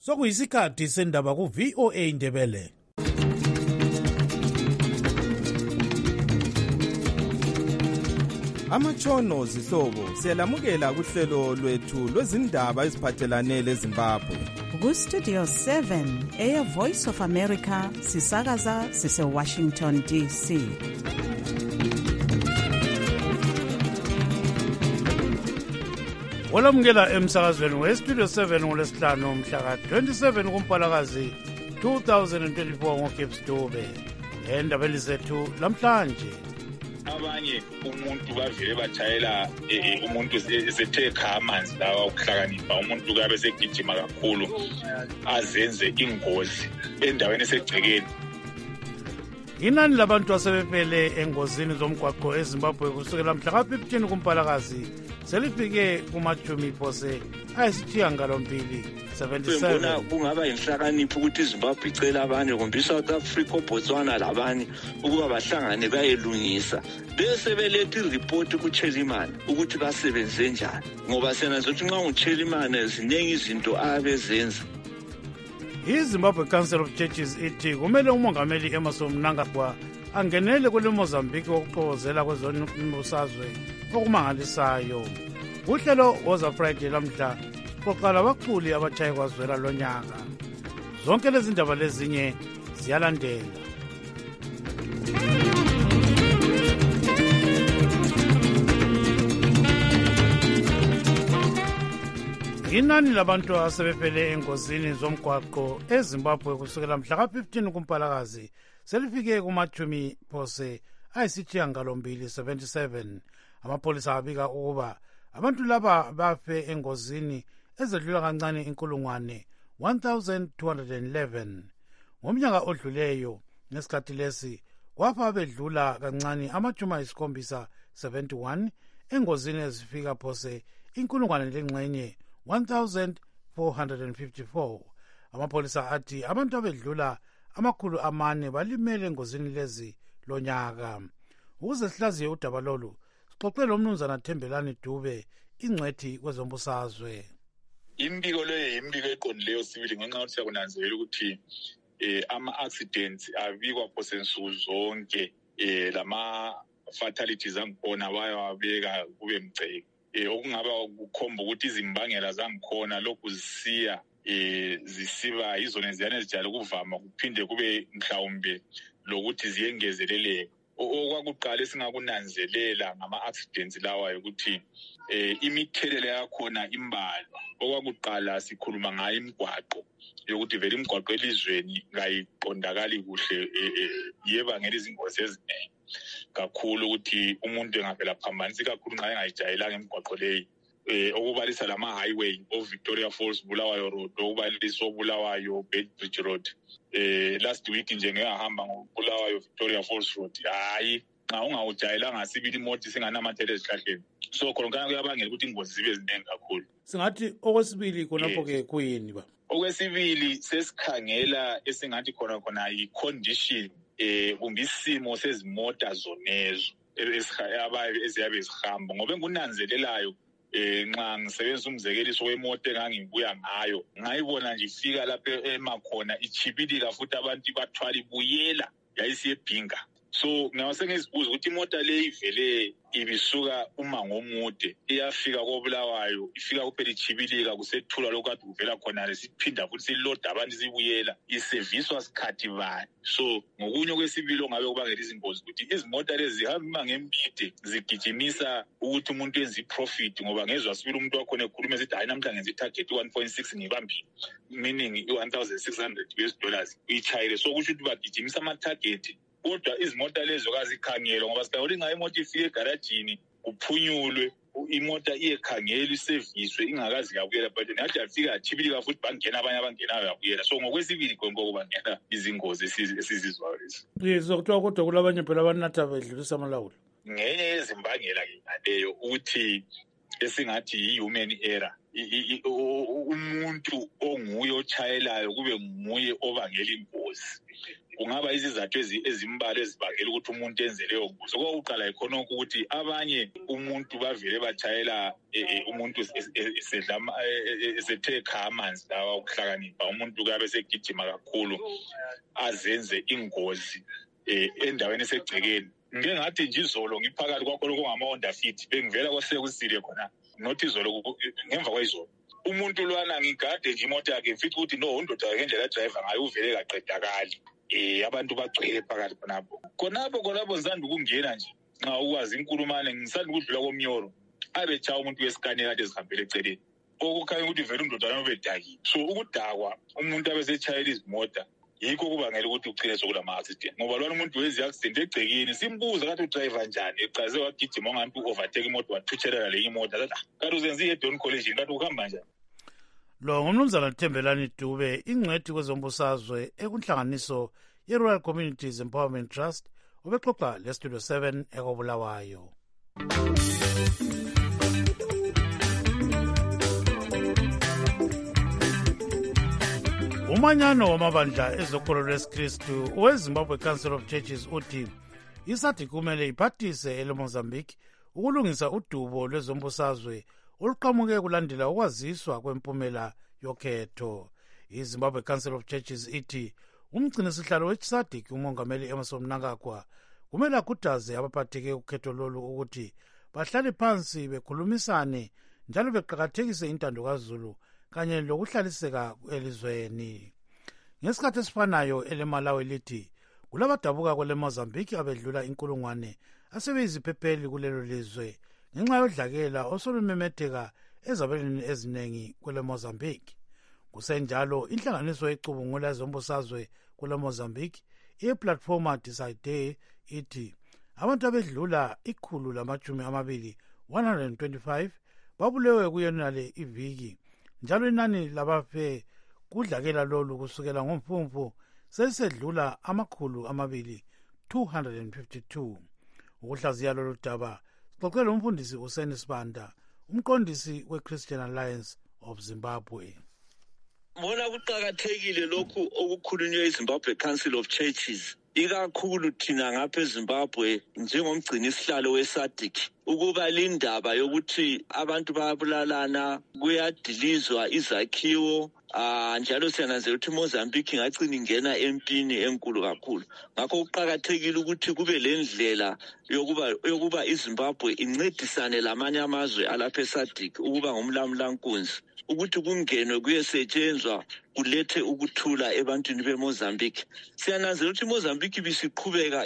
Sokuyisikhathi sendaba ku VOA Ndebele. Amatshono zihlobo siyalamukela kuhlelo lwethu lwezindaba eziphathelane leZimbabwe. Ku-Studio 7 Air Voice of America sisakaza sise-Washington DC. Olamukela emsakazweni we-Studio 7 ngolesihlanu mhla ka-27 kuMpalakazi 2024 ngoGibbs Dube. Endabeni zethu lamhlanje. Abanye umuntu bavele batshayela umuntu esethe kha amanzi lawa ukuhlakanipha umuntu kabe segijima kakhulu azenze ingozi endaweni esegcekeni. Inani labantu asebefele engozini zomgwaqo eZimbabwe kusukela mhla ka-15 kuMpalakazi selifike kumajumi phose ayisithiyangalombili 77. Kungaba inhlakanipho ukuthi iZimbabwe icela abanye kumbe iSouth Africa oBotswana labanye ukuba bahlangane bayelungisa bese beletha ireport kuChelimane ukuthi basebenze njani ngoba sena zothi nxa uChelimane ziningi izinto abezenza. iZimbabwe Council of Churches ithi kumele umongameli Emmerson Mnangagwa angenele kule Mozambique ukuxokozela kwezombusazwe okumangalisayo. Uhlelo woza Friday lamhla xoxala abaculi abatshaye kwazwela lonyaka. Zonke lezi ndaba lezinye ziyalandela. Inani labantu asebefele engozini zomgwaqo eZimbabwe kusukela mhla ka-15 kuMpalakazi selifike kumajumi phose ayisithiyangalombili 77. Amapolisa abika ukuba abantu laba bafe engozini ezedlula kancane inkulungwane 1211. Ngomnyaka odluleyo ngesikhathi lesi kwafa bedlula kancane amajumi ayisikhombisa 71 engozini ezifika phose inkulungwane lengxenye 1454. Amapolisa athi abantu abedlula amakhulu amane balimele engozini lezi lonyaka. Ukuze sihlaziye udaba lolu sixoxele umnumzana Thembelani Dube ingcwethi kwezombusazwe. Imbiko leyo imbiko eqondileyo sibili ngenxa yokuthi siyakunanzelela ukuthi ama-accidents abikwa phose nsuku zonke lama fatalities angikhona bayawabeka kube mgceke. Okungaba kukhomba ukuthi izimbangela zangikhona lokhu zisiba izona eziyana ezijalo kuvama kuphinde kube mhlawumbe lokuthi ziyengezeleleke. Okwakuqala esingakunanzelela ngama-accidents lawa ukuthi imithelela yakhona imbalwa. Okwakuqala sikhuluma ngayo imigwaqo yokuthi vele imigwaqo elizweni ngayiqondakali kuhle yebangela izingozi eziningi kakhulu ukuthi umuntu engavela phambanisi kakhulu nxa engayijayelanga imigwaqo leyi. Okubalisa lama-highway Victoria Falls Bulawayo Road, okubalisa Bulawayo Bedbridge Road. Last week nje ngiyahamba ngoBulawayo Victoria Falls Road. Hayi nxa ungawujayelanga sibili imoto singanamathele ezihlahleni. So khona kuyabangela ukuthi ingozi zibe ziningi kakhulu. Singathi okwesibili khonapho ke kuyini ba? Okwesibili sesikhangela esingathi khona yi-condition kumbe isimo sezimota zonezo eziyabe zihamba ngoba engunanzelelayo nxa ngisebenzisa umzekeliso wemoto engangibuya ngayo ngayibona nje ifika lapho emakhona ichibilika futhi abantu bathwala ibuyela yayisiyebhinga. So ngawasengizibuza ukuthi imota le ivele ibisuka umango omude iyafika koBulawayo ifika kuphela ichibilika kusethula lokade kuvela khona lesiphinda futhi siloda abantu sibuyela iserviswa sikhathi bani. So ngokunye okwesibili ongabe kubangela izingozi ukuthi izimota lezi zihamba ngempide zigijimisa ukuthi umuntu enze iprofit ngoba ngezwe sibili umuntu wakhona ekhuluma esithi hayi namhla ngenza itarget 1.6 ngibambile meaning $1,600 uyichayile. So kusho ukuthi bagijimisa ama-target kodwa izimota lezo kazikhangela ngoba sikawuli ngayo imoto ifike egarajini kuphunyulwe imota iyekhangela iserviswe ingakazi yabuyela but nathi yafika yachibilika futhi bangena abanye abangenayo yabuyela. So ngokwesibili konke kubangela izingozi esizizwayo lezi. Yizokuthiwa kodwa kulabanye phela abanatha bedlulisa amalawulo. Ngenye yezimbangela ngaleyo ukuthi esingathi yi-human error. Umuntu onguye ochayelayo kube nguye obangela ingozi kungaba izizathu ezimbalwa ezibangela ukuthi umuntu enze leyo ngozi. Okokuqala ikhonokho ukuthi abanye umuntu bavele batshayela umuntu esethe kha amanzi lawa ukuhlakanipha, umuntu kabe segijima kakhulu azenze ingozi endaweni esegcekeni. Ngike ngathi nje izolo ngiphakathi kwakho lokungama-Honda Fit bengivela kwasekusile khona nothi izolo ngemva kwayizolo umuntu lwana ngigade nje imoto yakhe mfithi ukuthi no undoda yakhe nje la driver ngayo uvele kaqedakali. Abantu bagcwele phakathi khonapho ngizanda ukungena nje nxa ukwazi inkulumane ngisanda ukudlula komnyoro abetshaya umuntu wesikane kade zihambele eceleni okukhanya ukuthi vele undoda yami ubedakile. So ukudakwa umuntu abesetshayela izimota yikho kubangela ukuthi ugcine sokulama-accident ngoba lwana umuntu wenze i-accident egcekeni simbuza kathi udriver njani ecaze wagijima ongathi u-overtake imoto wathutshelela lenye imoto kathi uzenze i-Head-on collision kathi ukuhamba njani. Lo ngumnumzana Thembelani Dube, ingcwethi kwezombusazwe ekunhlanganiso ye-Rural Communities Empowerment Trust, ubexoxa leStudio 7 ekobulawayo. Umanyano wamabandla ezokholo lwesikristu weZimbabwe Council of Churches uthi iSADC kumele iphathise eleMozambique ukulungisa udubo lwezombusazwe oluqhamuke kulandela ukwaziswa kwempumela yokhetho. IZimbabwe Council of Churches ithi umgcinisihlalo weSADC umongameli Emmerson Mnangagwa kumele akhuthaze abaphatheke ukhetho lolu ukuthi bahlale phansi bekhulumisane njalo beqakathekise intando kaZulu kanye lokuhlaliseka elizweni. Ngesikhathi esifanayo eleMalawi lithi kulabadabuka kweleMozambique abedlula inkulungwane asebeyiziphepheli kulelo lizwe ngenxa yodlakela osolumemetheka ezabelweni eziningi kweleMozambique. Kusenjalo inhlanganiso ecubungula ezombusazwe kweleMozambique iPlatforma Decide ithi abantu abedlula 125 babulewe kuyonale iviki njalo inani labafe kudlakela lolu kusukela ngoMfumfu selisedlula 252. Ukuhlaziya lolu daba sixoxele umfundisi uSeni Sibanda, umqondisi we-Christian Alliance of Zimbabwe. Bona kuqakathekile lokhu okukhulunywe iZimbabwe Council of Churches ikakhulu thina ngapha eZimbabwe njengomgcini isihlalo weSADC ukuba lindaba yokuthi abantu bayabulalana kuyadilizwa izakhiwo njalo siyananzela ukuthi Mozambique ingagcina ingena empini enkulu kakhulu. Ngakho kuqakathekile ukuthi kube lendlela yokuba iZimbabwe incedisane lamanye amazwe alapha eSADC ukuba ngumlamulankunzi ukuthi kungenwe kuyesetshenzwa kulethe ukuthula ebantwini beMozambique. Siyananzela ukuthi iMozambique bisiqhubeka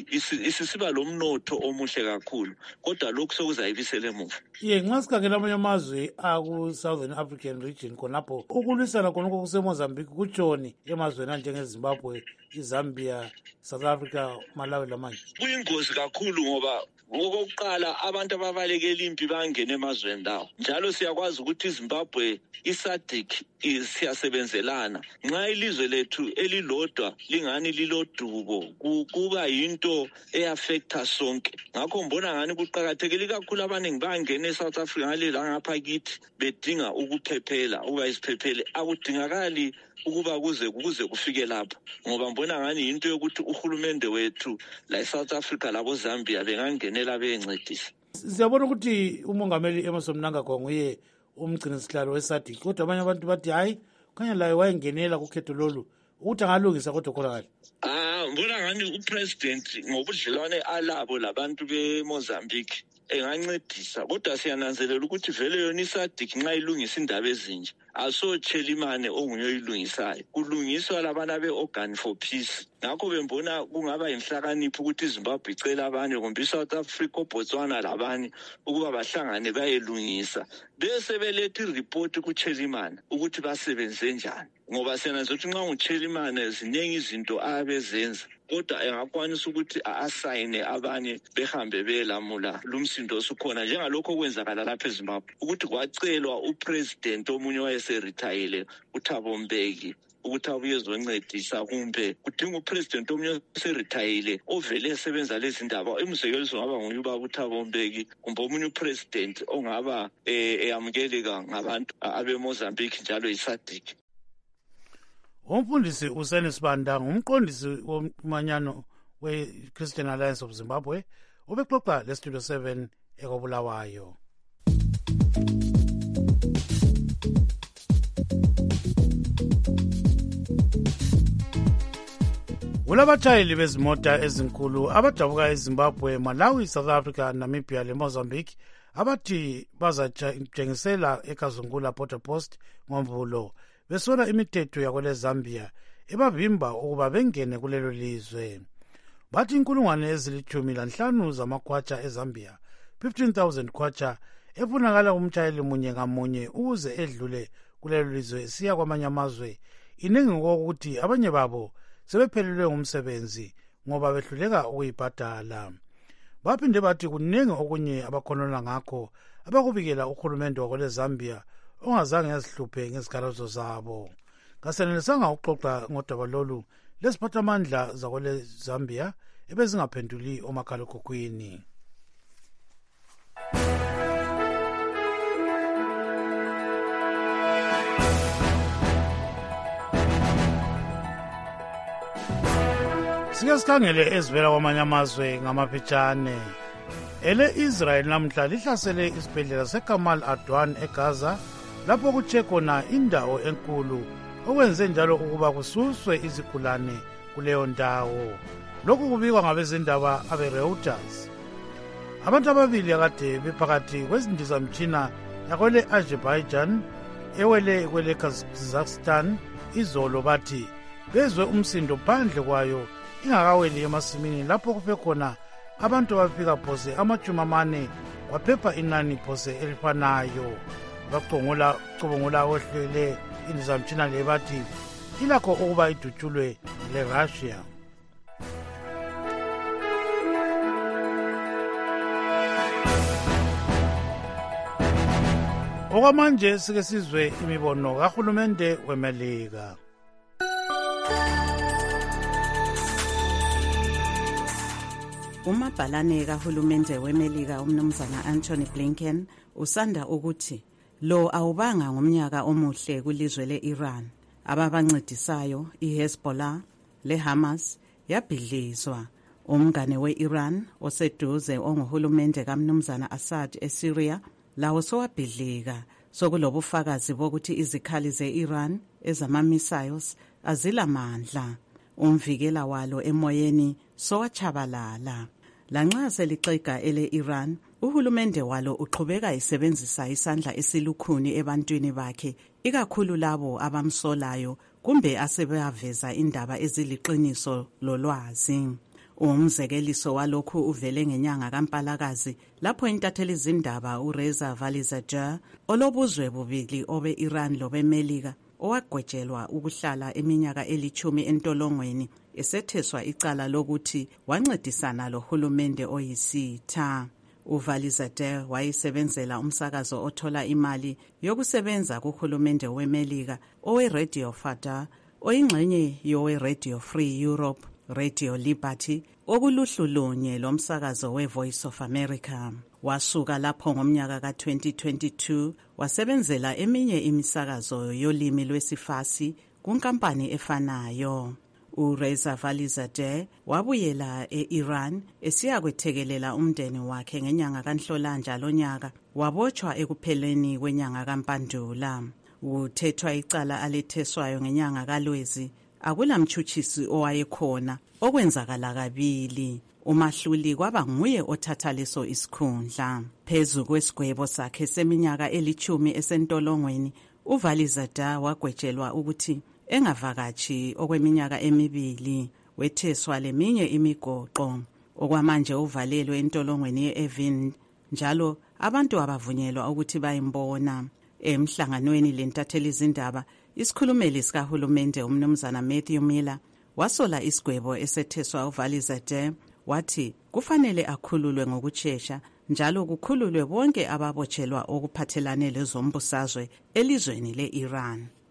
isisiba lomnotho omuhle kakhulu kodwa lokhu sokuzayibisela emuva. Nxa sikhangela amanye amazwe aku-Southern African region khonapho ukulwisana khonokho kuseMozambique kutshoni emazweni anjengeZimbabwe, iZambia, South Africa, Malawi lamanye. Kuyingozi kakhulu ngoba okokuqala abantu ababalekela impi bangena emazweni lawo njalo siyakwazi ukuthi iZimbabwe iSADC siyasebenzelana. Nxa ilizwe lethu elilodwa lingani lilodubo kuba yinto eaffecta sonke. Ngakho mbona ngani kuqakathekile kakhulu abaningi bangena eSouth Africa ngalela ngapha kithi bedinga ukuphephela ukuba isiphephele akudingakali ukuba kuze kufike lapha ngoba mbona ngani into yokuthi uhulumende wethu la eSouth Africa labo Zambia bengangenela bencedisa. Siyabona ukuthi umongameli Emmerson Mnangagwa nguye umgcinisihlalo weSADC kodwa abanye abantu bathi hayi khanya laye wayengenela kukhetho lolu ukuthi angalungisa kodwa khonakala. Mbona ngani upresident ngobudlelwane alabo labantu beMozambique engancedisa kodwa siyananzelela ukuthi vele yona iSADC nxa ilungisa indaba ezinje asotshela imane onguye oyilungisayo kulungiswa labana be-Organ for Peace. Ngakho bembona kungaba yinhlakanipho ukuthi iZimbabwe icela abanye kumbe iSouth Africa, Botswana labanye ukuba bahlangane bayelungisa bese beletha ireport kuChelimane ukuthi basebenze njani ngoba siyananzela ukuthi nxa nguChelimane ziningi izinto abezenza kodwa engakwanisa ukuthi asayine abanye behambe belamula lumsindo osukhona njengalokho okwenzakala lapha eZimbabwe ukuthi kwacelwa upresident omunye wayeseretire uThabo Mbeki ukuthi abuye ezoncedisa kumbe kudinga upresident omunye oseretire ovele esebenza lezi ndaba umzekelo ngaba nguye ubaba uThabo Mbeki kumbe omunye upresident ongaba eyamukeleka ngabantu abeMozambique njalo iSADC. Umfundisi uSeni Sibanda ngumqondisi womanyano we-Christian Alliance of Zimbabwe ubexoxa leStudio 7 ekobulawayo. Kulabatshayeli bezimota ezinkulu abadabuka eZimbabwe, Malawi, South Africa, Namibia leMozambique abathi bazatshengisela eKazungula Port Post ngoMvulo besola imithetho yakwele Zambia ebavimba ukuba bengene kulelo lizwe. Bathi 15,000 zamakwacha eZambia, 15,000 kwacha efunakala umtshayeli munye ngamunye ukuze edlule kulelo lizwe siya kwamanye amazwe. Iningi ngokuthi abanye babo sebephelelwe ngumsebenzi ngoba behluleka ukuyibhadala. Baphinde bathi kuningi okunye abakhonona ngakho abakubikela uhulumende wakwele Zambia ongazange yazihluphe ngezikhalazo zabo. Kasenelisanga ukuxoxa ngodaba lolu lesiphathamandla zakwele Zambia ebezingaphenduli omakhalekhukhwini. Sike sikhangele ezivela kwamanye amazwe ngamaphetshane. Israel namhla lihlasele isibhedlela seKamal Adwan eGaza lapho kutshe khona indawo enkulu okwenze njalo ukuba kususwe izigulane kuleyo ndawo. Lokhu kubikwa ngabezindaba abeReuters. Abantu ababili akade bephakathi kwezindizamtshina yakwele Azerbaijan ewele kwele Kazakhstan izolo bathi bezwe umsindo phandle kwayo ingakaweli emasimini lapho kufe khona abantu abafika phose 40 waphepha inani phose elifanayo. Bacubungula ohlele indizamtshina le bathi ilakho ukuba idutshulwe leRussia. Okwamanje sike sizwe imibono kahulumende weMelika. Umabhalane kahulumende weMelika umnumzana Anthony Blinken usanda ukuthi lo awubanga ngomnyaka omuhle kulizwe le-Iran. Ababancedisayo iHezbollah leHamas yabhidlizwa. Umngane we-Iran oseduze onguhulumende kamnumzana Assad eSyria lawo sowabhidlika. Sokulobufakazi bokuthi izikhali ze-Iran ezama-missiles azilamandla. Umvikela walo emoyeni sowachabalala. Lanxa selixega ele-Iran, uhulumende walo uqhubeka isebenzisa isandla esilukhuni ebantwini bakhe, ikakhulu labo abamsolayo kumbe asebeyaveza indaba eziliqiniso lolwazi. Umzekeliso walokhu uvele ngenyanga kaMpalakazi lapho intatheli izindaba uReza Valizadeh olobuzwe bubili obe-Iran lobeMelika owagwetshelwa ukuhlala iminyaka 10 entolongweni esetheswa icala lokuthi wancedisana lohulumende oyisitha. uValizadeh wayesebenzela umsakazo othola imali yokusebenza kuhulumende weMelika oweRadio Fatah oyingxenye yoweRadio Free Europe, Radio Liberty okuluhlu lunye lomsakazo weVoice of America. Wasuka lapho ngomnyaka ka-2022 wasebenzela eminye imisakazo yolimi lwesifasi kunkampani efanayo. uReza Valizadeh wabuyela e-Iran esiya kwethekelela umndeni wakhe ngenyanga kaNhlolanja lonyaka, wabotshwa ekupheleni kwenyanga kaMpandula. Uthethwa icala aletheswayo ngenyanga kaLwezi. Akulamtshutshisi owayekhona, okwenzakala kabili. Umahluli kwaba nguye othatha leso isikhundla. Phezu kwesigwebo sakhe seminyaka 10 esentolongweni, uValizadeh wagwetshelwa ukuthi engavakatshi okweminyaka 2, wetheswa leminye imigoqo. Okwamanje uvalelwe entolongweni ye-Evin, njalo abantu abavunyelwa ukuthi bayimbona. Emhlanganweni lentatheli izindaba, isikhulumeli sikahulumende umnumzana Matthew Miller wasola isigwebo esetheswa uValizadeh, wathi kufanele akhululwe ngokusheshsha njalo kukhululwe bonke ababotshelwa okuphathelane lezombusazwe elizweni le-Iran.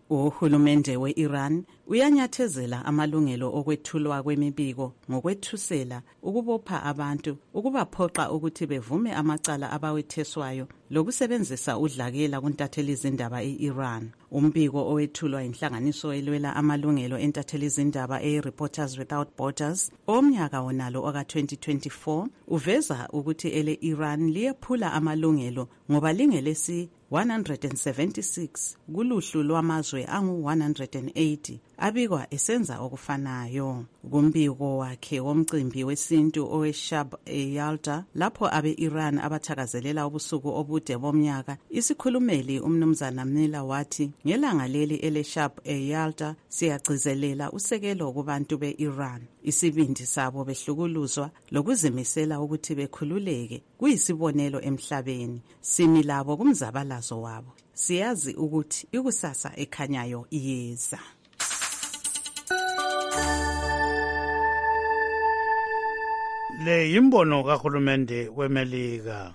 Uhulumende we-Iran uyanyathezela amalungelo okwethulwa kwemibiko ngokwethusela ukubopha abantu, ukubaphoqa ukuthi bevume amacala abawetheswayo lokusebenzisa udlakela kuntathelizindaba e-Iran. Umbiko owethulwa inhlanganiso elwela amalungelo entathelizindaba e-Reporters Without Borders omnyaka wonalo oka-2024 uveza ukuthi ele-Iran liyephula amalungelo ngoba lingelesi 176 kuluhlu lwamazwe angu-180 abikwa esenza okufanayo. Kumbiko wakhe womcimbi wesintu owe-Shab e-Yalta lapho abe-Iran abathakazelela ubusuku obude bomnyaka, isikhulumeli umnumzana Mnila wathi ngelanga leli ele-Shab e-Yalta siyagcizelela usekelo kubantu be-Iran, isibindi sabo behlukuluzwa lokuzimisela ukuthi bekhululeke kuyisibonelo emhlabeni. Simi labo kumzabalazo wabo, siyazi ukuthi ikusasa ekhanyayo iyeza. Le yimbono kahulumende weMelika.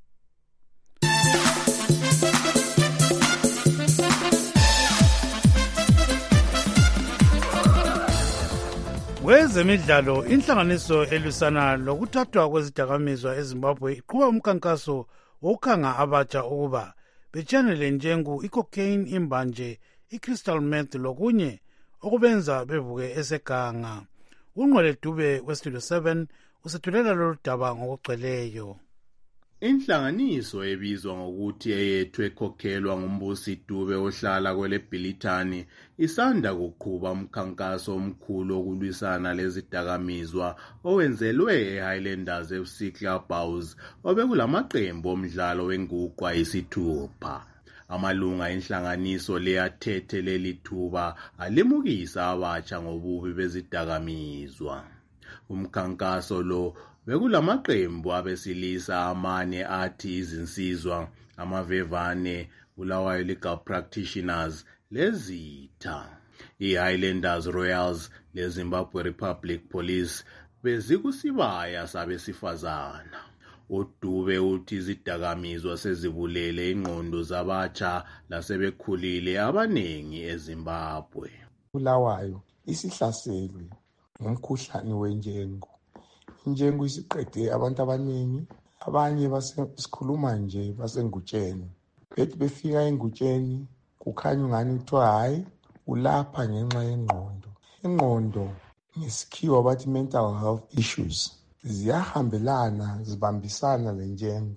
Kwezemidlalo, inhlanganiso elwisana lokuthathwa kwezidakamizwa eZimbabwe iqhuba umkhankaso wokukhanga abatsha ukuba betshanele njengu icocaine, imbanje, crystal meth lokunye okubenza bevuke eseganga. Ungqwele Dube weStudio 7 usethulela lolu daba ngokugcweleyo. Inhlanganiso ebizwa ngokuthi eyethwe ekhokhelwa ngumbusi Dube ohlala kwele Bhilithani isanda kuqhuba umkhankaso omkhulu okulwisana lezidakamizwa owenzelwe eHighlanders FC Clubhouse obekulamaqembu omdlalo wenguqu ayisithupha. Amalunga enhlanganiso leyathethe leli thuba alimukisa abatsha ngobubi bezidakamizwa. Umkhankaso lo bekulamaqembu abesilisa amane athi izinsizwa, amavevane, Bulawayo Legal Practitioners lezitha. I-Highlanders Royals leZimbabwe Republic Police bezikusibaya sabesifazana. uDube uthi izidakamizwa sezibulele ingqondo zabatsha lasebekhulile abanengi eZimbabwe. Bulawayo isihlaselwe ngumkhuhlane wenjengo. Injengo isiqede abantu abanengi, abanye basikhuluma nje basengutsheni. Bethi befika engutsheni kukhanya ngani kuthiwa hayi ulapha ngenxa yengqondo. Ingqondo ngesikhiwa bathi mental health issues ziyahambelana, zibambisana lenjengo.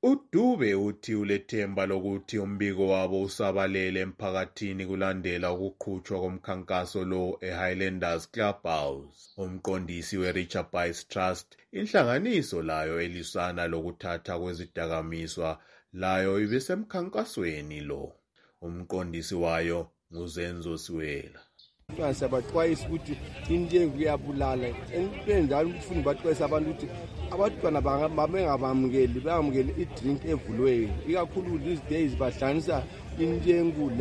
uDube uthi ulethemba lokuthi umbiko wabo usabalele emphakathini kulandela ukuqhutshwa komkhankaso lo eHighlanders Clubhouse. Umqondisi weRichard Bice Trust, inhlanganiso layo elisana lokuthatha kwezidakamizwa, layo ibisemkhankasweni lo. Umqondisi wayo nguZenzo Siwela. Siyabaxwayisa ukuthi injengo iyabulala. Entweni njalo ukufuna baxwayisa abantu ukuthi abantwana bangabamukeli idrink evuliweyo. Ikakhulu these days bahlanganisa injengo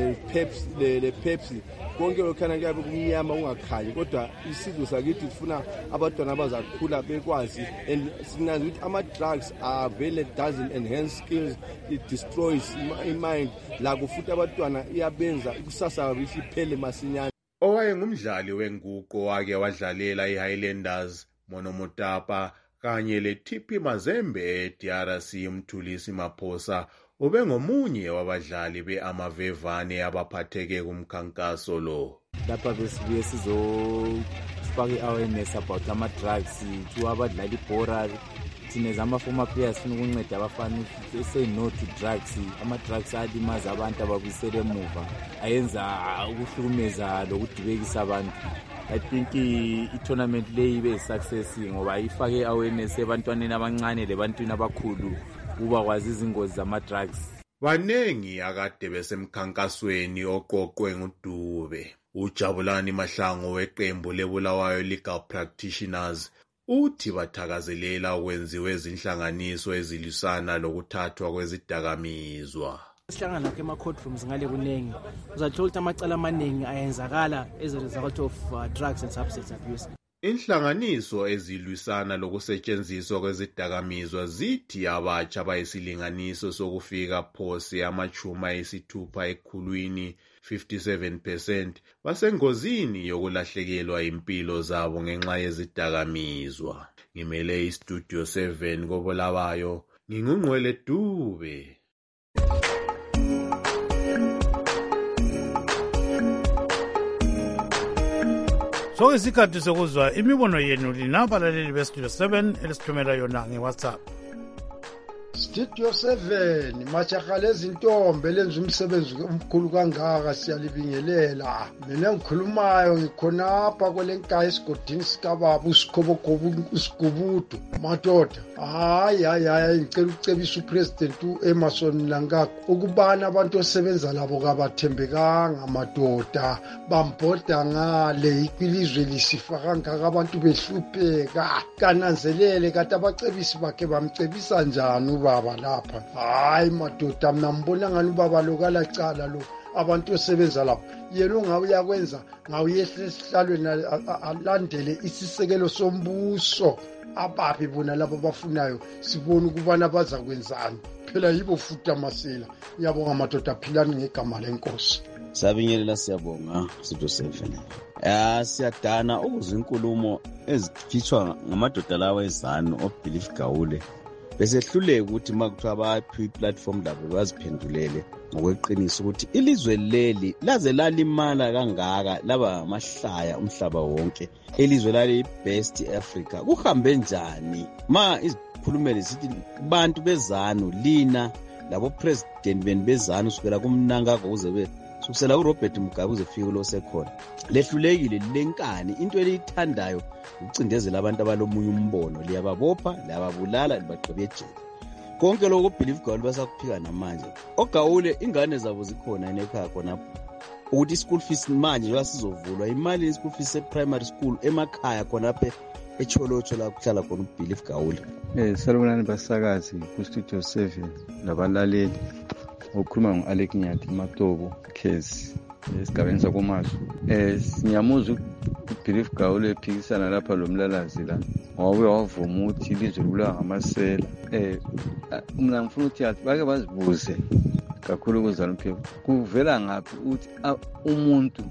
le-Pepsi. Konke lokhana kuyabe kumnyama ungakhanyi, kodwa isizwe sakithi sifuna abantwana abazakhula bekwazi. And sinazi ukuthi ama-drugs are very doesn't enhance skills, it destroys i-mind. Lako futhi abantwana iyabenza ikusasa yabo isiphele masinyane. Owayengumdlali wenguqu wake wadlalela iHighlanders, Monomotapa kanye leTP Mazembe eDRC Mthulisi Maphosa ubengomunye wabadlali beAmavevane abaphatheke kumkhankaso lo. Lapha besibuye sizofaka i-awareness about ama-drugs to abadlali ibhora. Thina zama-former players sifuna ukunceda abafana ukuthi say no to drugs. Ama-drugs alimaza abantu ababuyisele emuva, ayenza ukuhlukumeza lokudibekisa abantu. I think i-tournament le ibe yi-success ngoba ifake i-awareness ebantwaneni abancane lebantwini abakhulu kuba kwazi izingozi zama-drugs. Banengi akade besemkhankasweni oqoqwe nguDube. uJabulani Mahlangu weqembu leBulawayo Legal Practitioners uthi bathakazelela ukwenziwe izinhlanganiso ezilisana lokuthathwa kwezidakamizwa. Sihlangana ke ama-courtrooms ngale kuningi, uzathola ukuthi amacala amaningi ayenzakala as a result of drugs and substance abuse. Inhlanganiso ezilwisana lokusetshenziswa kwezidakamizwa zithi abatsha bayisilinganiso sokufika phose ama-60 ekhulwini 57% basengozini yokulahlekelwa impilo zabo ngenxa yezidakamizwa. Ngimele iStudio 7 koBulawayo, ngingungqwele Dube. So isikhathi sokuzwa imibono yenu lina balaleli beStudio 7 elisithumela yona ngeWhatsApp. Studio 7 majaha lezintombi lenza umsebenzi omkhulu kangaka siyalibingelela. Mina ngikhulumayo ngikhonapha kwelenkayi esigodini sikababa uSikhobogobo uSigubudu. Madoda hayi ngicela ukucebisa uPresident uEmmerson Mnangagwa ukubana abantu osebenza labo kabathembekanga madoda bambhoda ngale iqilizwe lisifa kangaka abantu behlupheka. Kananzelele kade abacebisi bakhe bamcebisa njani ubaba lapha. Hayi madoda mina mbona ngani ubaba lokala cala lo abantu osebenza lapho yena ongawuya kwenza ngawuyehle esihlalweni alandele isisekelo sombuso. Ababi bona labo bafunayo sibona ukubana baza kwenzani phela yibo futhi amasela. Ngiyabonga madoda philani ngegama lenkosi. Sabingelela siyabonga Studio 7. Siyadana ukuzwa inkulumo ezikhitshwa ngamadoda lawa ezanu oBelief Gawule besehluleka ukuthi makuthiwa baphi iplatform labo baziphendulele ngokweqiniso ukuthi ilizwe leli laze lalimala kangaka laba amahlaya umhlaba wonke ilizwe lali best Africa kuhambe njani ma izikhulumeli sithi bantu bezanu lina labo president beni bezanu usukela kuMnangagwa kuze kusela uRobert Mugabe uzefika lo sekhona lehlulekile lenkani into eliyithandayo ucindezela abantu abalomunye umbono liyababopha liyababulala libaqhubye ejele konke lokho Belief Gawule basakuphika namanje oGawule ingane zabo zikhona enekhaya khonapho ukuthi school fees manje basizovulwa imali ye school fees primary school emakhaya khonapho echolocho la kuhlala khona uBelief Gawule. Salubonani basakazi ku Studio 7 labalaleli ukhuluma ngoAlec Nyathi Matobo case esigabeni sakoMazo. Siyamuzwa uBelief Gawule ephikisana lapha lomlalazi la ngoba wavuma ukuthi ilizwe libulawa ngamasela. Mina ngifuna ukuthi bake bazibuze kakhulu kuzana uPhiwa kuvela ngaphi ukuthi umuntu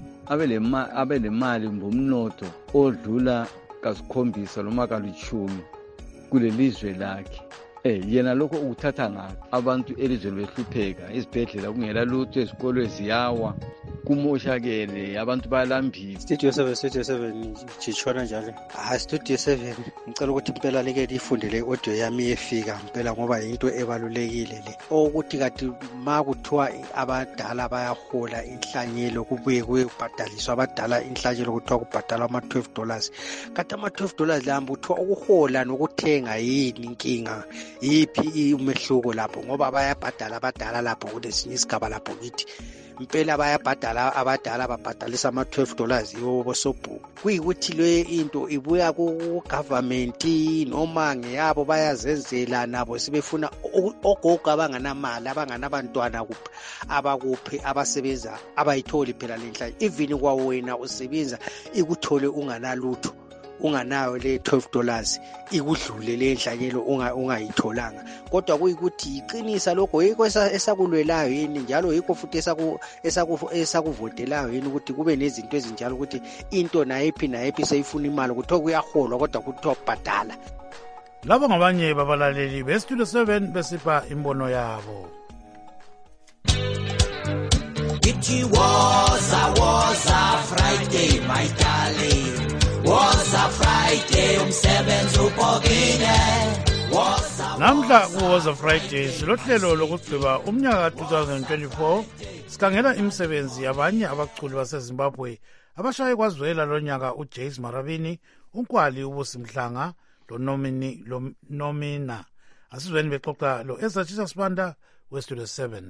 abe lemali ngomnotho odlula kasikhombisa noma kalishumi kulelizwe lakhe. Yena lokho ukuthatha ngaphi abantu elizweni behlupheka izibhedlela kungela lutho ezikolo eziyawa kumoshakele abantu balambile. Studio 7 chichona njalo. Studio 7 ngicela ukuthi impela leke lifundele audio yami efika impela ngoba into ebalulekile le. Ukuthi kathi makuthiwa abadala bayahola inhlanyelo kubuye kubhadaliswa abadala inhlanyelo kuthiwa kubhadala ama$12. Kathi ama$12 lamba uthiwa ukuhola nokuthenga yini inkinga? Yipi umehluko lapho ngoba bayabhadala abadala lapho kulesinye isigaba lapho kithi. Impela bayabhadala abadala babhadalisa ama$12 yobo sobhuku. Kuyikuthi le into ibuya ku government noma ngeyabo bayazenzela nabo sibefuna ogogo abanganamali abanganabantwana abakuphi abasebenza abayitholi phela lenhla even kwa wena usebenza ikuthole unganalutho unganayo le $12 ikudlule le nhlanyelo ungayitholanga kodwa kuyikuthi iqinisa lokho yiko esakulwelayo yini njalo yiko futhi esakuvotelayo yini ukuthi kube nezinto ezinjalo ukuthi into nayiphi seyifuna imali kuthiwa kuyaholwa kodwa kuthiwa kubhadala. Labo ngabanye babalaleli beStudio 7 besipha imbono yabo. It was a Friday my darling. Was a Friday umsebenzi ubhokile. Namhla was a Friday silohlelo lokugqiba umnyaka 2024 sikhangela imisebenzi yabanye abaculi baseZimbabwe abashaye kwazwela lonyaka uJace Marabini, uNkwali uBusimhlanga lo Nomina. Asizweni bexoxa lo Ezachisa Sibanda weStudio 7.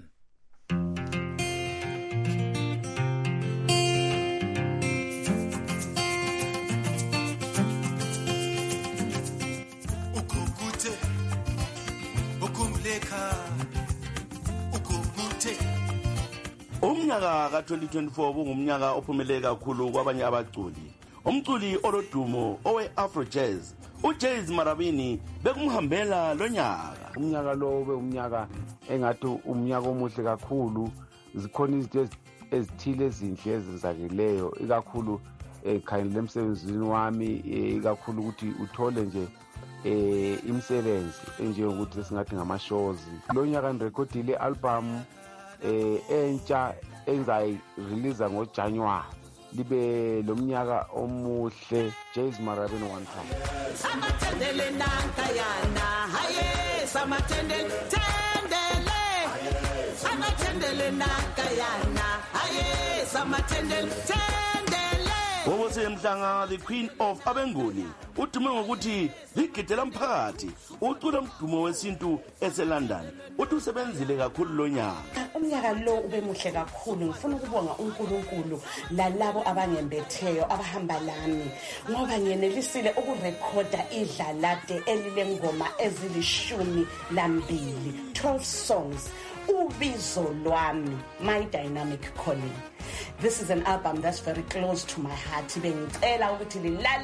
Umnyaka ka-2024 ungumnyaka ophumelele kakhulu kwabanye abaculi. umculi olodumo owe-afro jazz uJames Marabini bekumhambela lo nyaka. Umnyaka lo ube umnyaka engathi umnyaka omuhle kakhulu. Zikhona izinto ezithile ezinhle ezenzakileyo ikakhulu ekhangela emsebenzini wami, ikakhulu ukuthi uthole nje imisebenzi enjengokuthi singathi ngama-shows. Lo nyaka ngirekhodile i-album entsha engizayireleasa ngoJanuwari. Libe lo mnyaka omuhle. James Marabini one time. Samatendele nankayana haye samatendele tendele samatendele nankayana haye samatendele tendele. Wobose Mhlanga, the queen of abenguni, udume ngokuthi ligidela umphakathi, ucula umdumo wesintu eseLondon. Uthi usebenzile kakhulu lo nyaka. Umnyaka lo ube muhle kakhulu. Ngifuna ukubonga uNkulunkulu lalabo abangembetheyo abahamba lami ngoba ngiyenelisile ukurekhoda idlalade elilengoma ezilishumi lambili, 12 songs. Ubizo lwami, my dynamic calling. This is an album that's very close to my heart. Bengicela ukuthi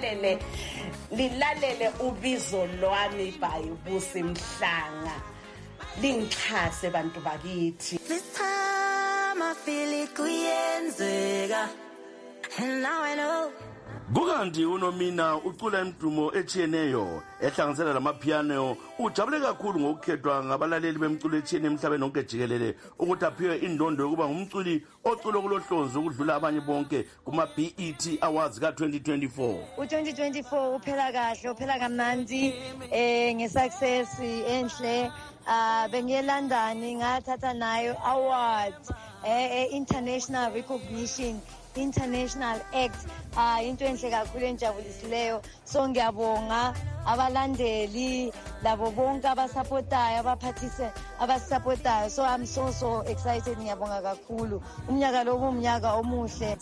lilalele ubizo lwami by Busi Mhlanga. Lingixhase bantu bakithi. This time I feel it kuyenzeka and now I know. Kukanti uNomina ucula imdumo echiyeneyo ehlanganisela lamapiano. Ujabule kakhulu ngokukhethwa ngabalaleli bemculo echiyene emhlabeni wonke jikelele ukuthi aphiwe indondo yokuba ngumculi ocula kulohlonzo ukudlula abanye bonke kuma BET Awards ka2024. U2024 uphela kahle, uphela kamnandi ngesuccess enhle. Bengiye London ngathatha nayo award, international recognition, international act. Into enhle kakhulu enjabulisileyo. So ngiyabonga abalandeli labo bonke abasupportayo abasupportayo. So I'm so excited. Ngiyabonga kakhulu. Umnyaka lo umnyaka omuhle.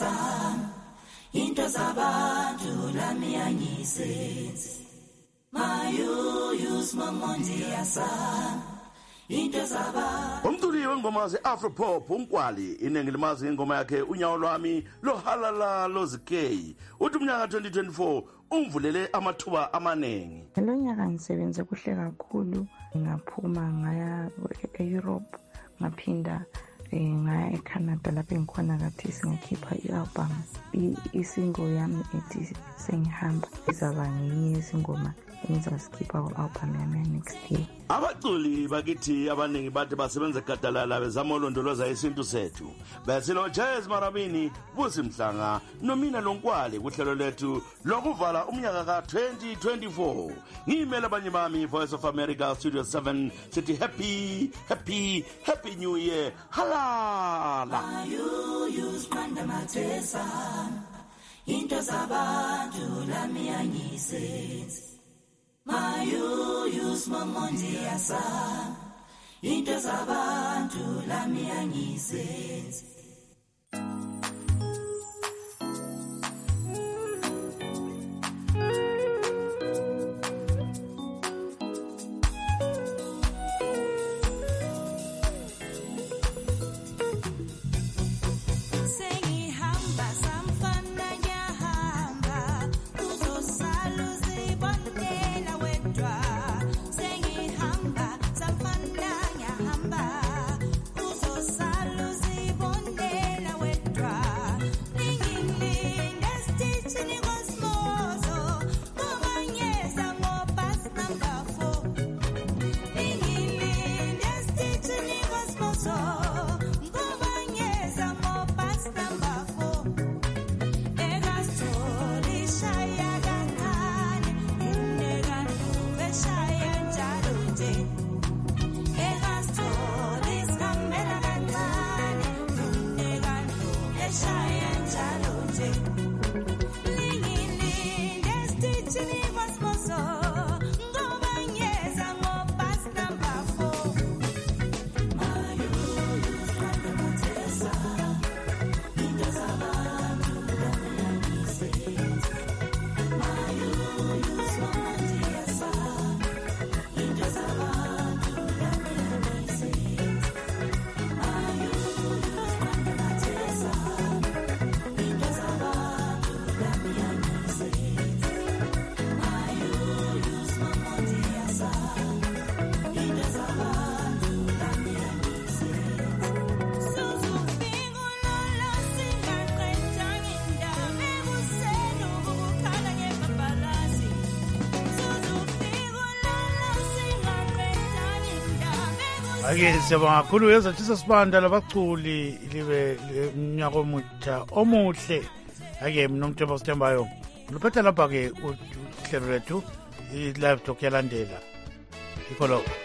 Into zabantu lami angisenzi. Mayuyus mamondi yasana. Into zabantu. Umculi wengoma ze-Afropop umkwali inengi limazi ingoma yakhe unyawo lwami lohalala lozikei. Uthi umnyaka 2024 umvulele amathuba amanengi. Lo nyaka ngisebenze kuhle kakhulu. Ngaphuma ngaya e-Europe, ngaphinda ngaya eCanada lapho engikhona kathi singakhipha i-album. Isingle yami ethi sengihamba izaba ngenye izingoma engizazikhipha ku-album yami next year. Abaculi bakithi abaningi bathi basebenza gadalala bezama ulondoloza isintu sethu. Bese lo James Marabini, Busi Mhlanga, Nomina Lonkwali kuhlelo lethu lokuvala umnyaka ka2024. Ngimela abanye bami Voice of America Studio 7 sithi happy new year. Halala. Use manda matesa. Into zabantu lami angisenzi. Mayuyus mamondi yasana. Into zabantu lami angisenzi. ake siyabonga kakhulu yezathisa sibanda labaculi libe umnyaka omutsha omuhle. Ake mina uMthembu Sithembayo luphethe lapha ke uhlelo lwethu i-live talk yalandela ikho lokho.